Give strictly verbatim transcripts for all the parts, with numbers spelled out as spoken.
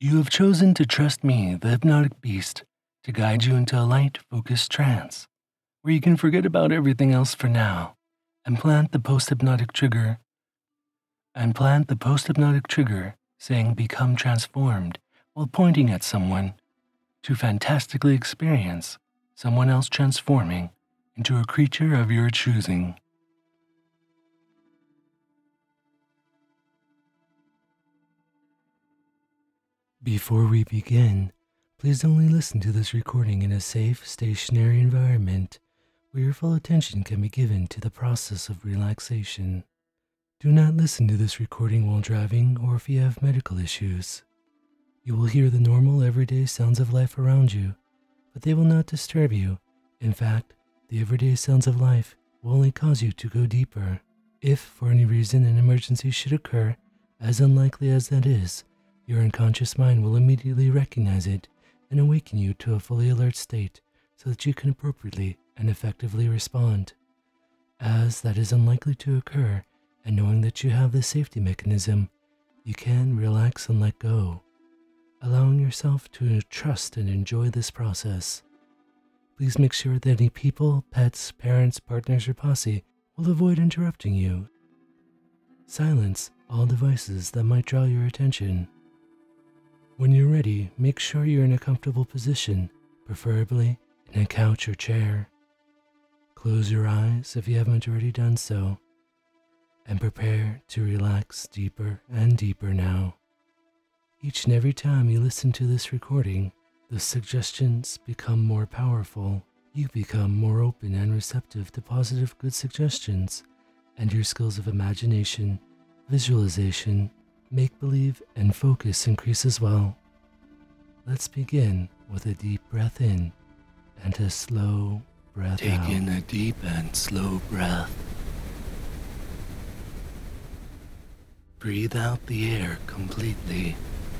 You have chosen to trust me, the hypnotic beast, to guide you into a light, focused trance, where you can forget about everything else for now, and plant the post-hypnotic trigger, and plant the post-hypnotic trigger saying become transformed while pointing at someone to fantastically experience someone else transforming into a creature of your choosing. Before we begin, please only listen to this recording in a safe, stationary environment where your full attention can be given to the process of relaxation. Do not listen to this recording while driving or if you have medical issues. You will hear the normal, everyday sounds of life around you, but they will not disturb you. In fact, the everyday sounds of life will only cause you to go deeper. If, for any reason, an emergency should occur, as unlikely as that is, your unconscious mind will immediately recognize it and awaken you to a fully alert state so that you can appropriately and effectively respond. As that is unlikely to occur, and knowing that you have this safety mechanism, you can relax and let go, allowing yourself to trust and enjoy this process. Please make sure that any people, pets, parents, partners, or posse will avoid interrupting you. Silence all devices that might draw your attention. When you're ready, make sure you're in a comfortable position, preferably in a couch or chair. Close your eyes if you haven't already done so, and prepare to relax deeper and deeper now. Each and every time you listen to this recording, the suggestions become more powerful. You become more open and receptive to positive, good suggestions, and your skills of imagination, visualization, make-believe, and focus increase as well. Let's begin with a deep breath in and a slow breath Take out. Take in a deep and slow breath. Breathe out the air completely.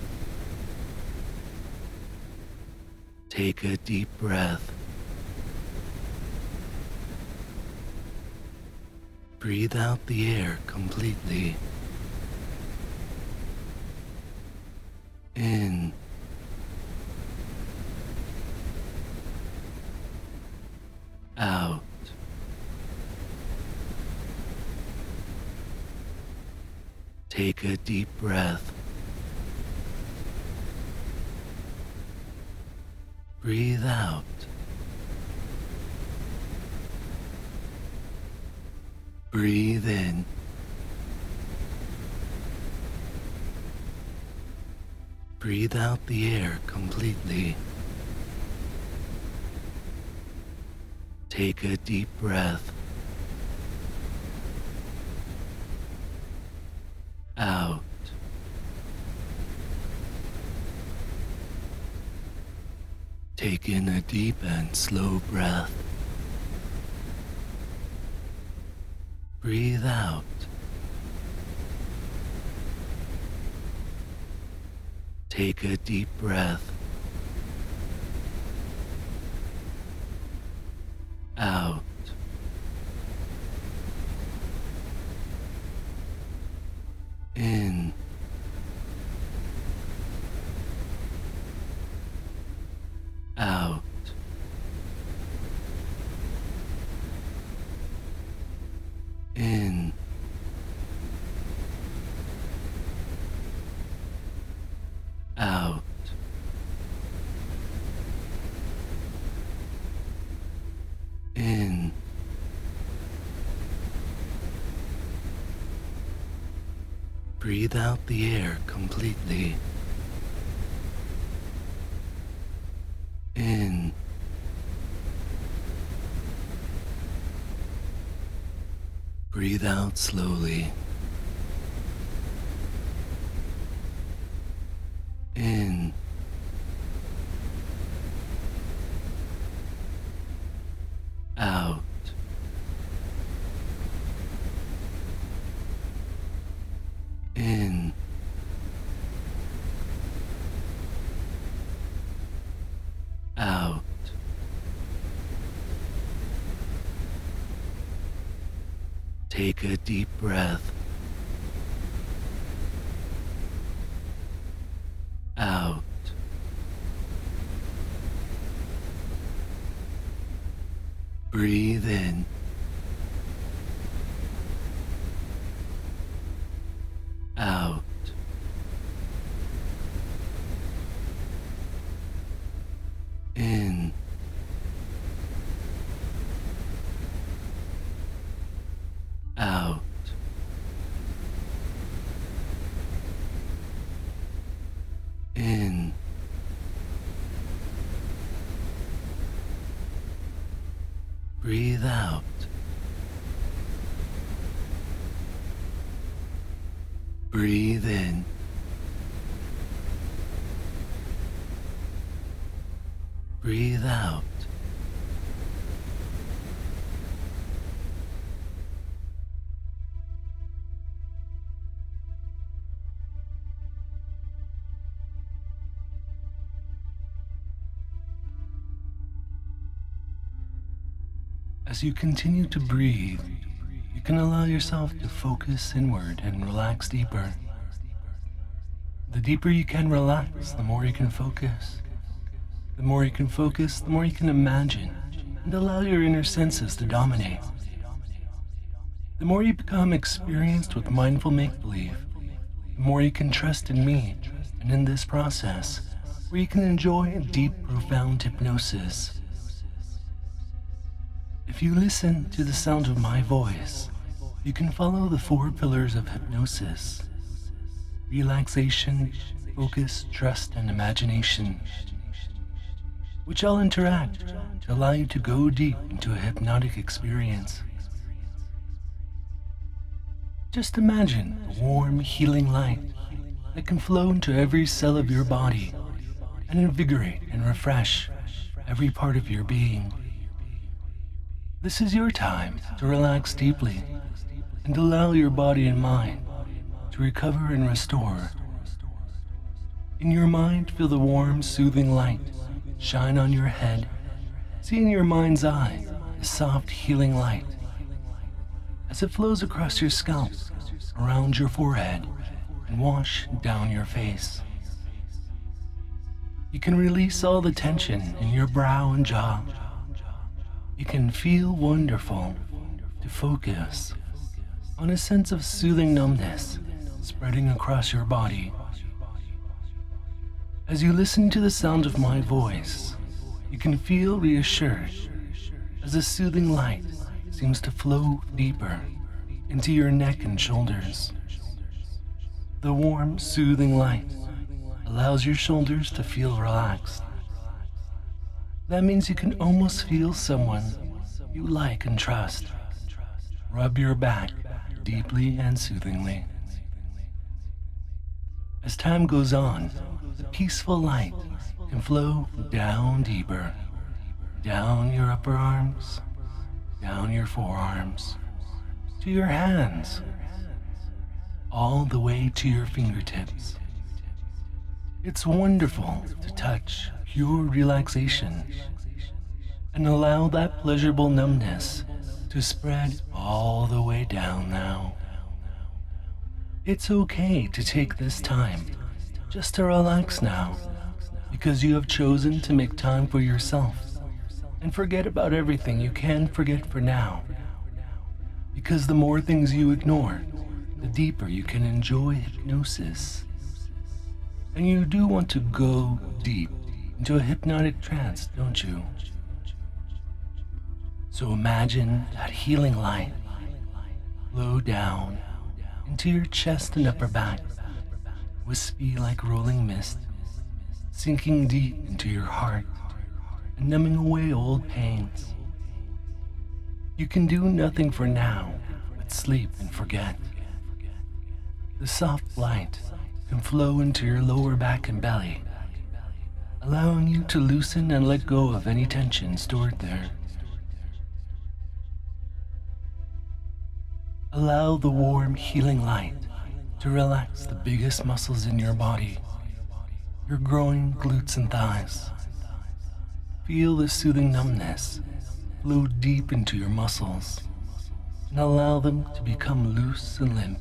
Take a deep breath. Breathe out the air completely. In. Out. Take a deep breath. Breathe out. Breathe in. Breathe out the air completely. Take a deep breath. Out. Take in a deep and slow breath. Breathe out. Take a deep breath. Out. In. Out. In. Out. In. Breathe out the air completely. In. Breathe out slowly. In. Out. In. Out. Take a deep breath. Out. Breathe in. Out. In. Out. In. Breathe out. Breathe in. Breathe out. As you continue to breathe, you can allow yourself to focus inward and relax deeper. The deeper you can relax, the more you can focus. The more you can focus, the more you can imagine and allow your inner senses to dominate. The more you become experienced with mindful make-believe, the more you can trust in me and in this process, where you can enjoy a deep, profound hypnosis. If you listen to the sound of my voice, you can follow the four pillars of hypnosis: relaxation, focus, trust, and imagination, which all interact to allow you to go deep into a hypnotic experience. Just imagine a warm, healing light that can flow into every cell of your body and invigorate and refresh every part of your being. This is your time to relax deeply and allow your body and mind to recover and restore. In your mind, feel the warm, soothing light shine on your head. See in your mind's eye the soft, healing light as it flows across your scalp, around your forehead, and wash down your face. You can release all the tension in your brow and jaw. You can feel wonderful to focus on a sense of soothing numbness spreading across your body. As you listen to the sound of my voice, you can feel reassured as the soothing light seems to flow deeper into your neck and shoulders. The warm, soothing light allows your shoulders to feel relaxed. That means you can almost feel someone you like and trust rub your back deeply and soothingly. As time goes on, the peaceful light can flow down deeper, down your upper arms, down your forearms, to your hands, all the way to your fingertips. It's wonderful to touch pure relaxation and allow that pleasurable numbness to spread all the way down now. It's okay to take this time just to relax now, because you have chosen to make time for yourself and forget about everything you can forget for now. Because the more things you ignore, the deeper you can enjoy hypnosis. And you do want to go deep into a hypnotic trance, don't you? So imagine that healing light flow down into your chest and upper back, wispy like rolling mist, sinking deep into your heart and numbing away old pains. You can do nothing for now but sleep and forget. The soft light can flow into your lower back and belly, allowing you to loosen and let go of any tension stored there. Allow the warm, healing light to relax the biggest muscles in your body, your growing glutes and thighs. Feel the soothing numbness flow deep into your muscles and allow them to become loose and limp.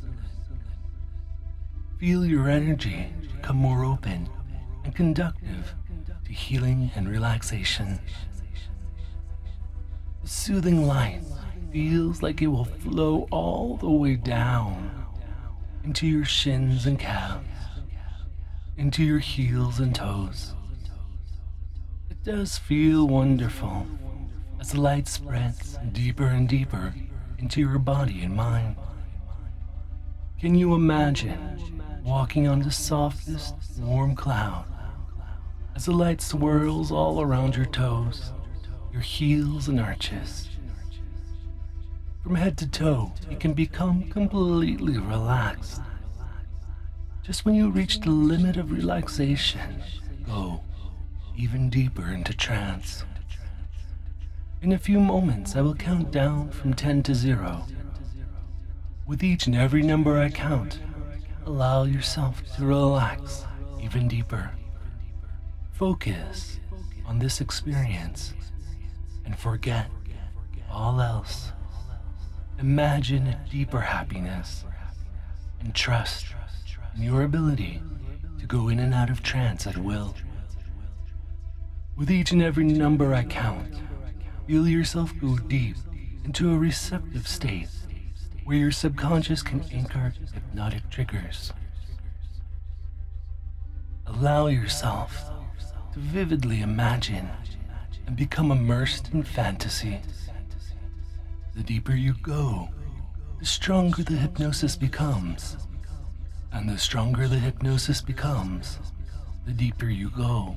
Feel your energy become more open and conductive to healing and relaxation. The soothing light feels like it will flow all the way down into your shins and calves, into your heels and toes. It does feel wonderful as the light spreads deeper and deeper into your body and mind. Can you imagine walking on the softest, warm cloud as the light swirls all around your toes, your heels and arches? From head to toe, you can become completely relaxed. Just when you reach the limit of relaxation, go even deeper into trance. In a few moments, I will count down from ten to zero. With each and every number I count, allow yourself to relax even deeper. Focus on this experience and forget all else. Imagine a deeper happiness and trust in your ability to go in and out of trance at will. With each and every number I count, feel yourself go deep into a receptive state where your subconscious can anchor hypnotic triggers. Allow yourself to vividly imagine and become immersed in fantasy. The deeper you go, the stronger the hypnosis becomes. And the stronger the hypnosis becomes, the deeper you go.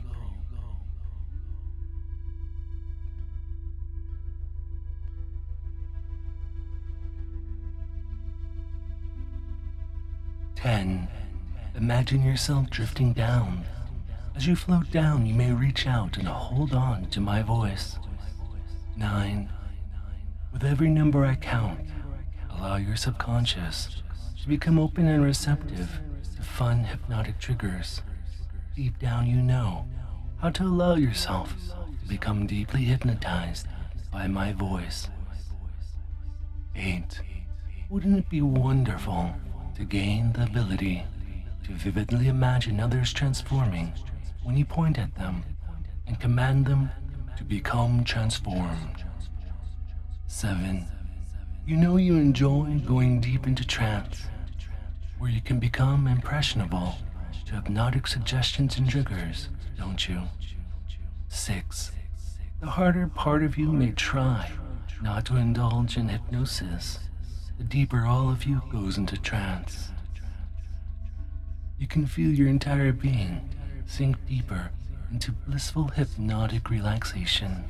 ten. Imagine yourself drifting down. As you float down, you may reach out and hold on to my voice. nine. With every number I count, allow your subconscious to become open and receptive to fun hypnotic triggers. Deep down you know how to allow yourself to become deeply hypnotized by my voice. eight. Wouldn't it be wonderful to gain the ability to vividly imagine others transforming when you point at them and command them to become transformed? seven. You know you enjoy going deep into trance, where you can become impressionable to hypnotic suggestions and triggers, don't you? six. The harder part of you may try not to indulge in hypnosis, the deeper all of you goes into trance. You can feel your entire being sink deeper into blissful hypnotic relaxation.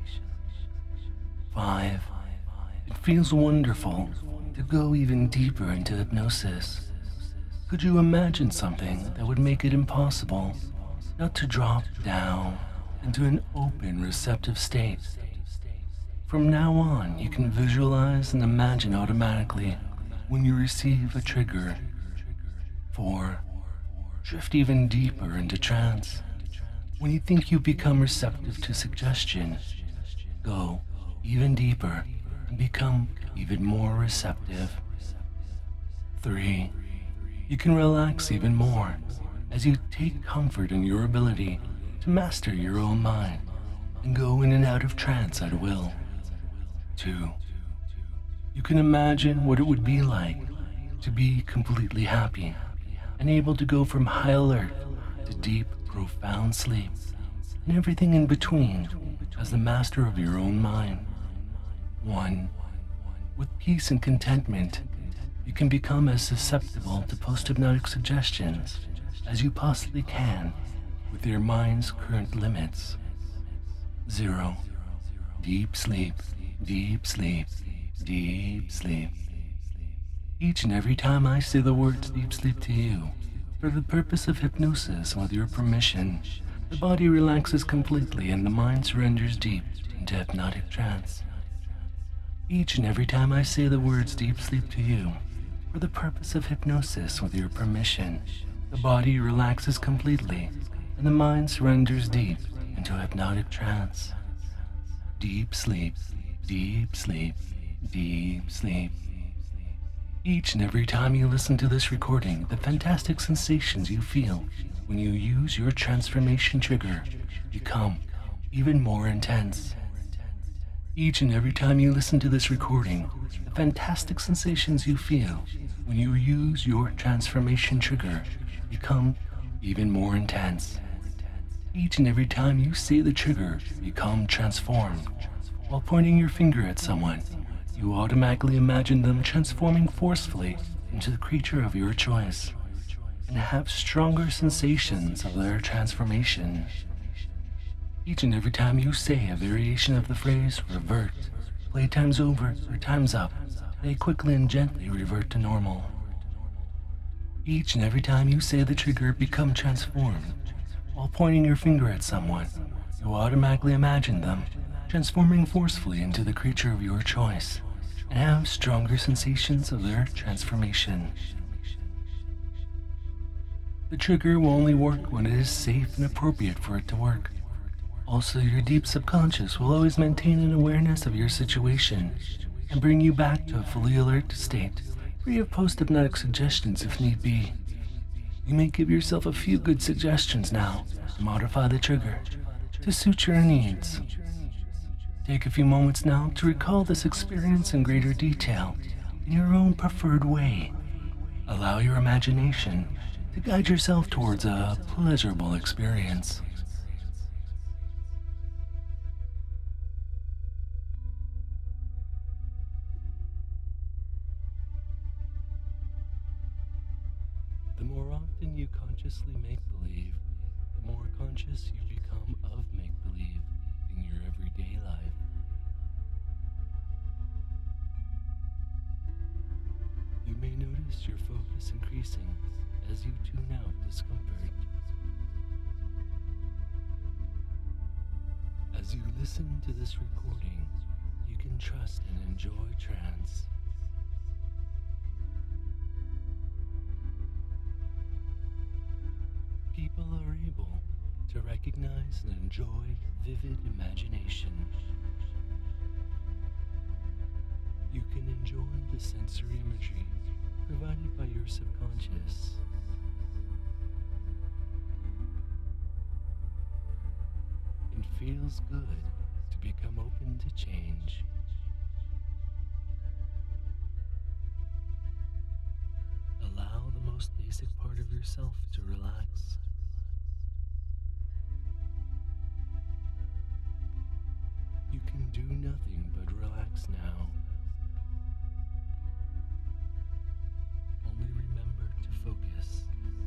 five. It feels wonderful to go even deeper into hypnosis. Could you imagine something that would make it impossible not to drop down into an open, receptive state? From now on, you can visualize and imagine automatically when you receive a trigger. four. Drift even deeper into trance. When you think you become receptive to suggestion, go even deeper and become even more receptive. three. You can relax even more as you take comfort in your ability to master your own mind and go in and out of trance at will. two. You can imagine what it would be like to be completely happy and able to go from high alert to deep, profound sleep and everything in between as the master of your own mind. one. With peace and contentment, you can become as susceptible to post-hypnotic suggestions as you possibly can with your mind's current limits. zero. Deep sleep, deep sleep, deep sleep. Each and every time I say the words deep sleep to you, for the purpose of hypnosis with your permission, the body relaxes completely and the mind surrenders deep into hypnotic trance. Each and every time I say the words deep sleep to you, for the purpose of hypnosis with your permission, the body relaxes completely and the mind surrenders deep into hypnotic trance. Deep sleep, deep sleep, deep sleep. Each and every time you listen to this recording, the fantastic sensations you feel when you use your transformation trigger become even more intense. Each and every time you listen to this recording, the fantastic sensations you feel when you use your transformation trigger become even more intense. Each and every time you say the trigger, become transformed, while pointing your finger at someone, you automatically imagine them transforming forcefully into the creature of your choice and have stronger sensations of their transformation. Each and every time you say a variation of the phrase revert, play times over or times up, they quickly and gently revert to normal. Each and every time you say the trigger become transformed, while pointing your finger at someone, you automatically imagine them transforming forcefully into the creature of your choice and have stronger sensations of their transformation. The trigger will only work when it is safe and appropriate for it to work. Also, your deep subconscious will always maintain an awareness of your situation and bring you back to a fully alert state, free of post-hypnotic suggestions if need be. You may give yourself a few good suggestions now to modify the trigger to suit your needs. Take a few moments now to recall this experience in greater detail in your own preferred way. Allow your imagination to guide yourself towards a pleasurable experience. The more often you consciously make-believe, the more conscious you become of make-believe in your everyday life. You may notice your focus increasing as you tune out discomfort. As you listen to this recording, you can trust and enjoy trance. People are able to recognize and enjoy vivid imagination. You can enjoy the sensory imagery provided by your subconscious. It feels good to become open to change. Allow the most basic part of yourself to relax. You can do nothing but relax now. Only remember to focus.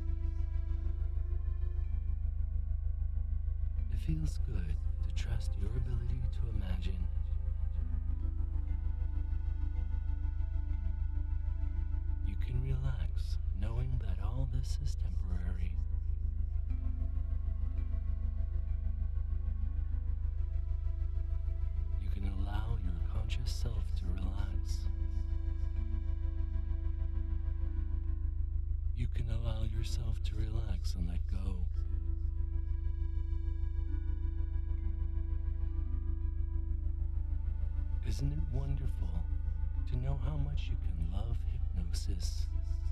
It feels good to trust your ability to imagine. You can relax knowing that all this is temporary. You can allow your conscious self to relax. You can allow yourself to relax and let go. Isn't it wonderful to know how much you can love hypnosis?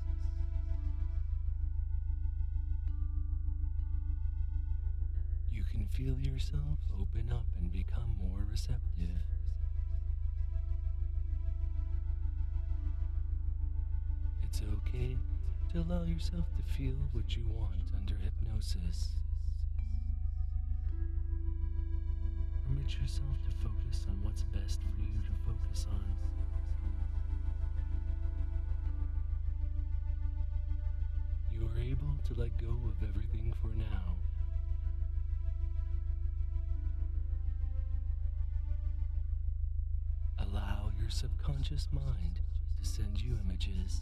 You can feel yourself open up and become more receptive. It's okay to allow yourself to feel what you want under hypnosis. Permit yourself to focus on what's best for you to focus on. You are able to let go of everything for now. Allow your subconscious mind to send you images.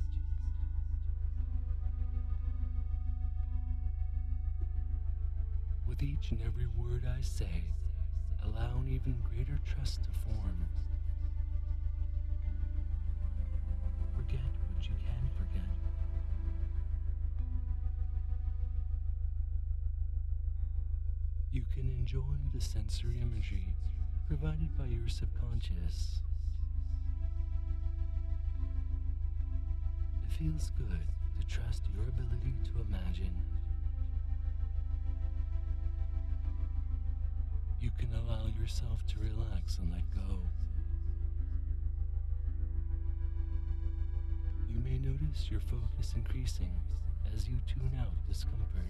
With each and every word I say, allow an even greater trust to form. Forget what you can forget. You can enjoy the sensory imagery provided by your subconscious. It feels good to trust your ability to imagine. You can allow yourself to relax and let go. You may notice your focus increasing as you tune out discomfort.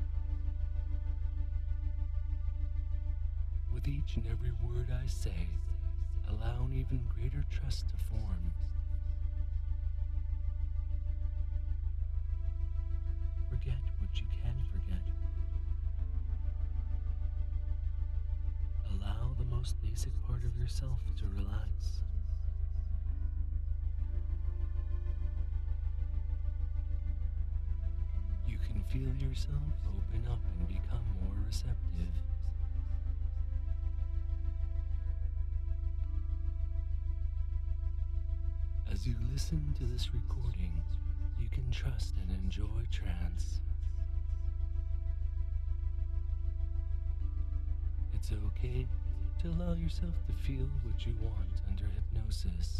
With each and every word I say, allow an even greater trust to form. Forget what you can forget. Allow the most basic part of yourself to relax. You can feel yourself open up and become more receptive. As you listen to this recording, you can trust and enjoy trance. It's okay to allow yourself to feel what you want under hypnosis.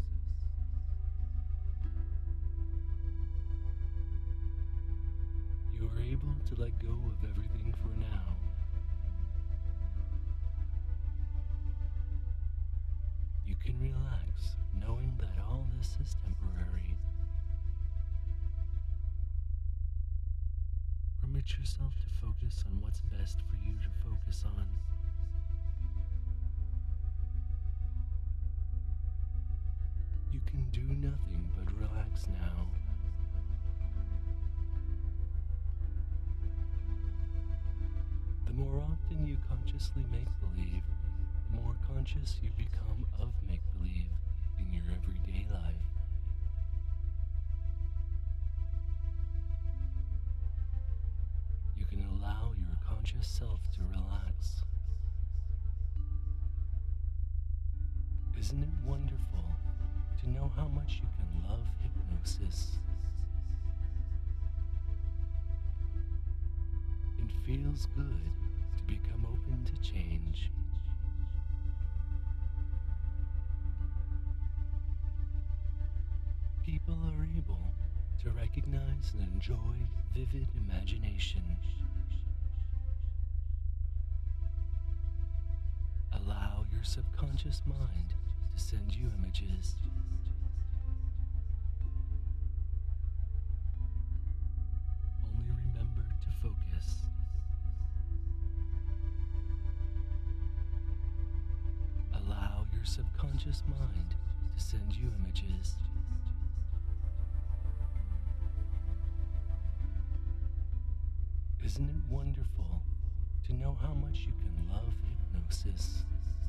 You are able to let go of everything for now. You can relax, knowing that all this is temporary. Permit yourself to focus on what's best for you to focus on. You can do nothing but relax now. The more often you consciously make believe, the more conscious you become of make-believe in your everyday life. You can allow your conscious self to relax. Isn't it wonderful to know how much you can love hypnosis? It feels good to become open to change. People are able to recognize and enjoy vivid imagination. Allow your subconscious mind to send you images. Only remember to focus. Allow your subconscious mind to send you images. Isn't it wonderful to know how much you can love hypnosis?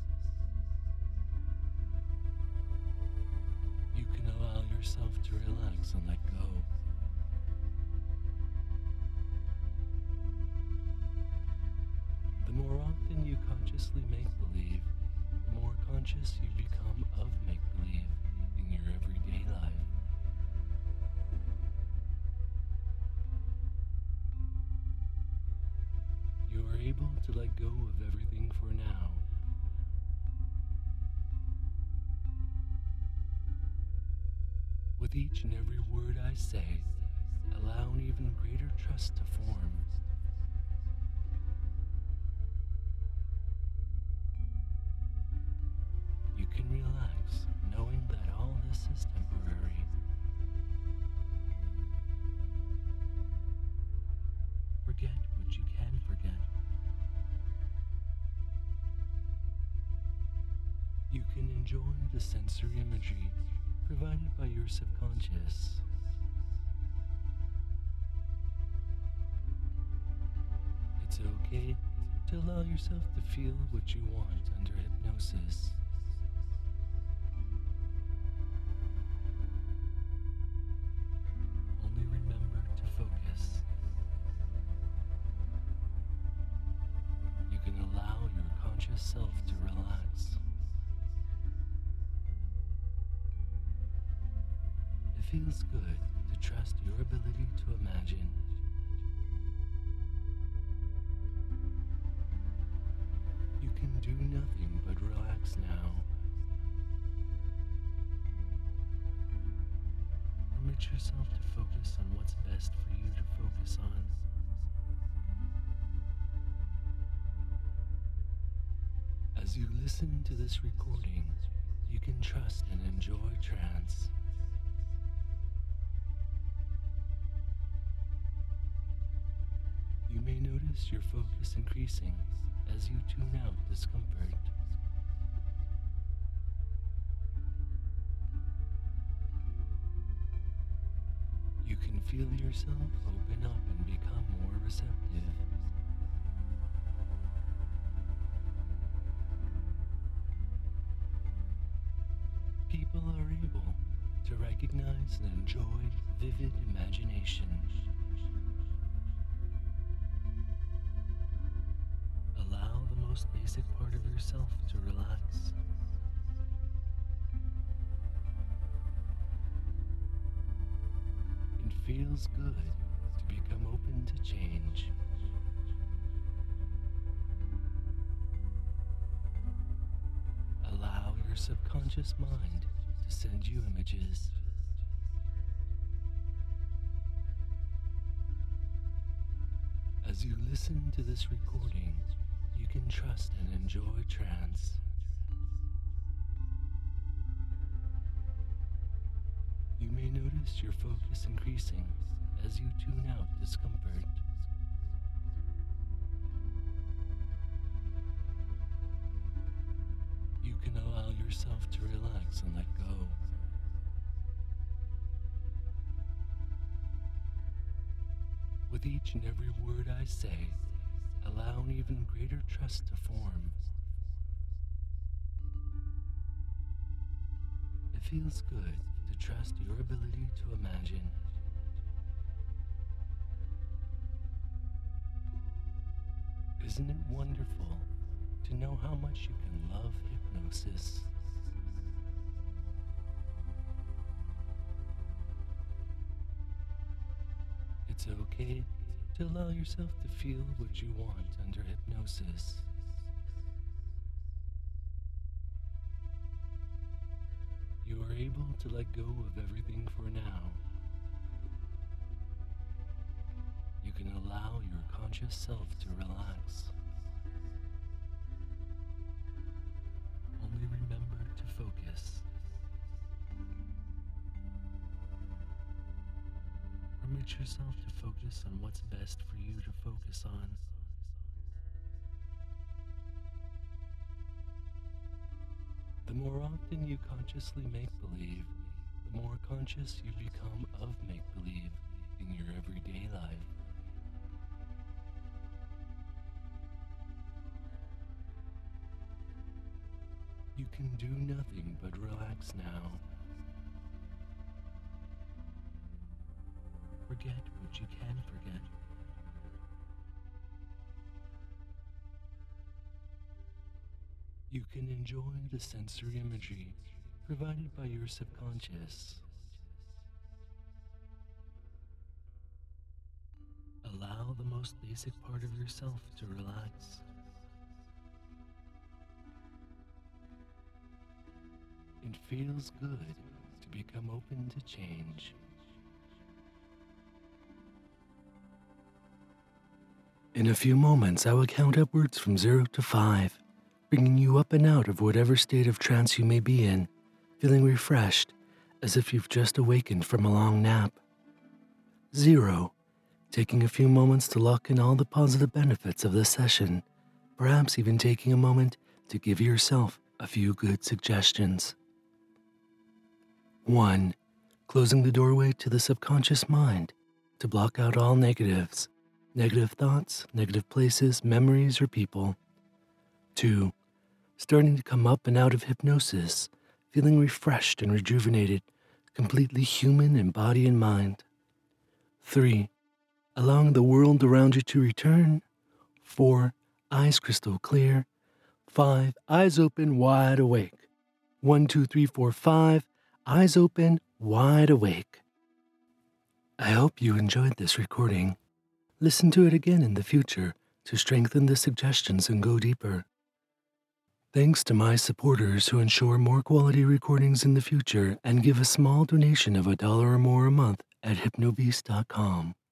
You can allow yourself to relax and let go. The more often you consciously make believe, the more conscious you become of make believe in your everyday life. You are able to let go of everything for now. With each and every word I say, allow an even greater trust to form. You can relax, knowing that all this is temporary. Forget what you can forget. You can enjoy the sensory imagery provided by your subconscious. It's okay to allow yourself to feel what you want under hypnosis. Only remember to focus. You can allow your conscious self to relax. It feels good to trust your ability to imagine. You can do nothing but relax now. Permit yourself to focus on what's best for you to focus on. As you listen to this recording, you can trust and enjoy trance. You may notice your focus increasing as you tune out discomfort. You can feel yourself open up and become more receptive. People are able to recognize and enjoy vivid imagination. Allow the most basic part of yourself to relax. It feels good to become open to change. Allow your subconscious mind to send you images. As you listen to this recording, you can trust and enjoy trance. You may notice your focus increasing as you tune out discomfort. You can allow yourself to relax and let go. With each and every word I say, allow an even greater trust to form. It feels good to trust your ability to imagine. Isn't it wonderful to know how much you can love hypnosis? It's okay to allow yourself to feel what you want under hypnosis. You are able to let go of everything for now. You can allow your conscious self to relax. Only remember to focus. Permit yourself to focus on what's best for you to focus on. The more often you consciously make believe, the more conscious you become of make believe in your everyday life. You can do nothing but relax now. Forget what you can forget. You can enjoy the sensory imagery provided by your subconscious. Allow the most basic part of yourself to relax. It feels good to become open to change. In a few moments, I will count upwards from zero to five, bringing you up and out of whatever state of trance you may be in, feeling refreshed, as if you've just awakened from a long nap. Zero, taking a few moments to lock in all the positive benefits of this session, perhaps even taking a moment to give yourself a few good suggestions. One, closing the doorway to the subconscious mind to block out all negatives. Negative thoughts, negative places, memories, or people. Two, starting to come up and out of hypnosis, feeling refreshed and rejuvenated, completely human in body and mind. Three, allowing the world around you to return. Four, eyes crystal clear. Five, eyes open, wide awake. One, two, three, four, five, eyes open, wide awake. I hope you enjoyed this recording. Listen to it again in the future to strengthen the suggestions and go deeper. Thanks to my supporters who ensure more quality recordings in the future and give a small donation of a dollar or more a month at hypnobeast dot com.